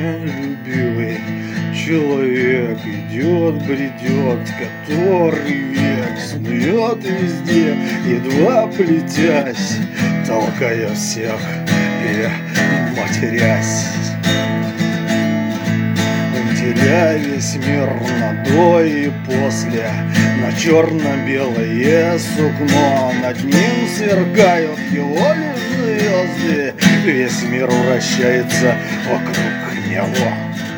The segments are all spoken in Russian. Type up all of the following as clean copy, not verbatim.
нелюбивый человек идет, бредет, который век снует везде, едва плетясь, толкая всех и матерясь. Теряя весь мир на до и после, на черно-белое сукно, над ним свергают его лишь звезды, весь мир вращается вокруг него.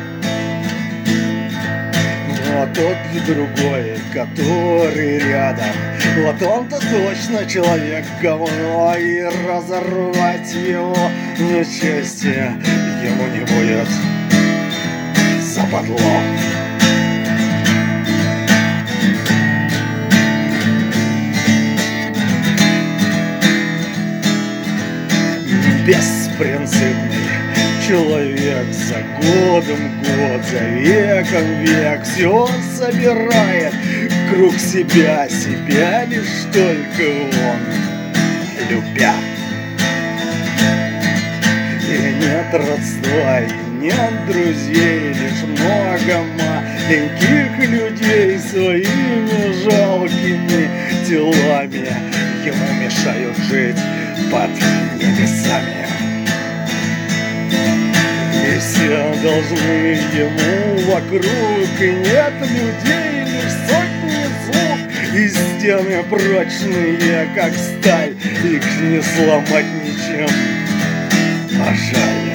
А тот другой, который рядом, вот он-то точно человек говно, и разорвать его на части ему не будет западло. Беспринципный человек, за годом год, за веком век, все собирает круг себя лишь только он любя. И нет родства, и нет друзей, лишь много маленьких людей своими жалкими телами ему мешают жить под небесами. И все должны ему вокруг, и нет людей, лишь сотни слуг, и стены прочные, как сталь, их не сломать ничем, а жаль.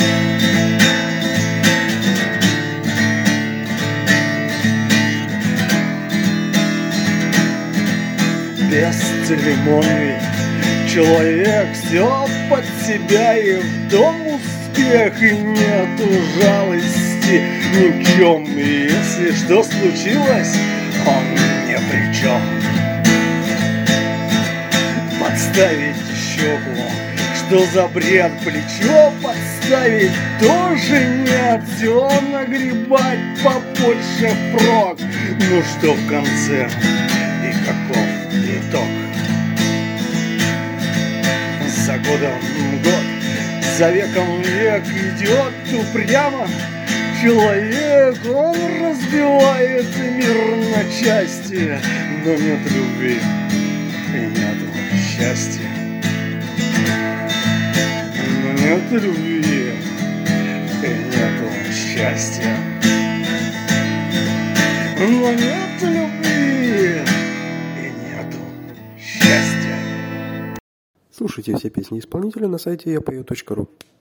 Бесцеремонный человек, все под себя и в том успех, и нету жалости ни в чем, и если что случилось, он ни при чем. Подставить щеку, что за бред, плечо подставить тоже нет, все нагребать побольше впрок. Ну что в конце и каков итог? За годом год, за веком век идет упрямо человек, он разбивает мир на части, но нет любви и нету счастья. Но нет любви и нету счастья. Но нет любви и нету счастья. Слушайте все песни исполнителя на сайте yapeo.ru.